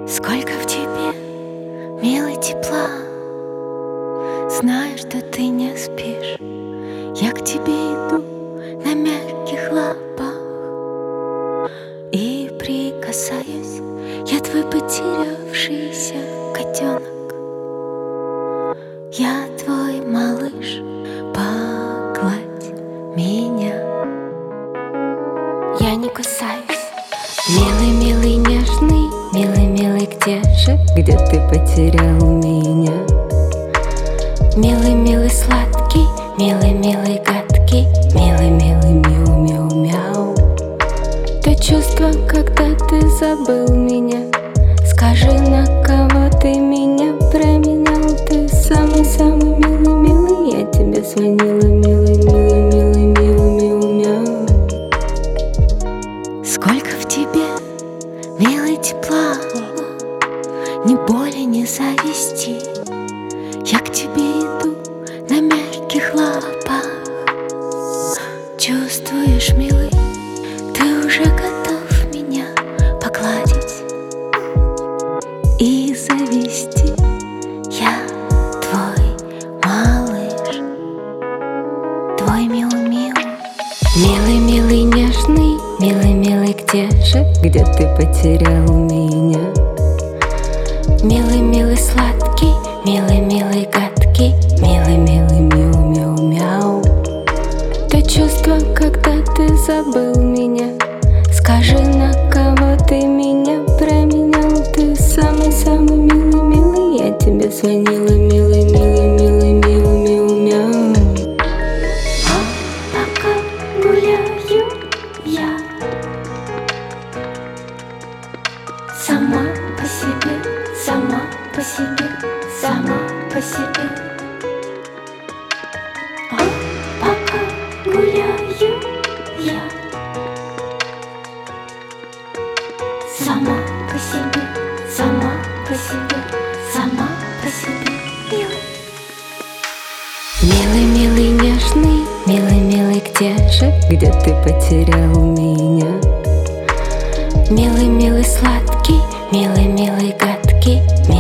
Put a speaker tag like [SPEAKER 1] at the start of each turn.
[SPEAKER 1] Сколько в тебе, милый, тепла. Знаю, что ты не спишь. Я к тебе иду на мягких лапах и прикасаюсь. Я твой потерявшийся котенок. Я твой малыш, погладь меня. Я не кусаюсь. Милый, милый, нежный, милый, милый, где ты потерял меня? Милый, милый, сладкий, милый, милый, гадкий, милый, милый, мяу, мяу, мяу. То чувство, когда ты забыл меня. Скажи, на кого ты меня променял? Ты самый-самый милый, милый. Я тебе звонила, милый, милый, милый, мяу, мяу, мяу. Сколько в тебе, милый, тепла. Ни боли, ни зависти. Я к тебе иду на мягких лапах. Чувствуешь, милый, ты уже готов меня погладить и завести. Я твой малыш, твой миу-миу. Милый, милый, нежный, милый, милый, где ты потерял меня? Милый, милый, сладкий, милый, милый, гадкий, милый, милый, мяу, мяу, мяу. То чувство, когда ты забыл меня. Скажи, на кого ты меня променял? Ты самый-самый милый, милый. Я тебе звонила, милый, милый, милый, мяу, мяу, мяу. А пока гуляю я сама по себе, сама по себе, сама по себе. А пока гуляю я сама по себе, сама по себе, сама по себе. Милый, милый, нежный, милый, милый, где ты потерял меня? Милый, милый, сладкий, милый, милый, гадкий,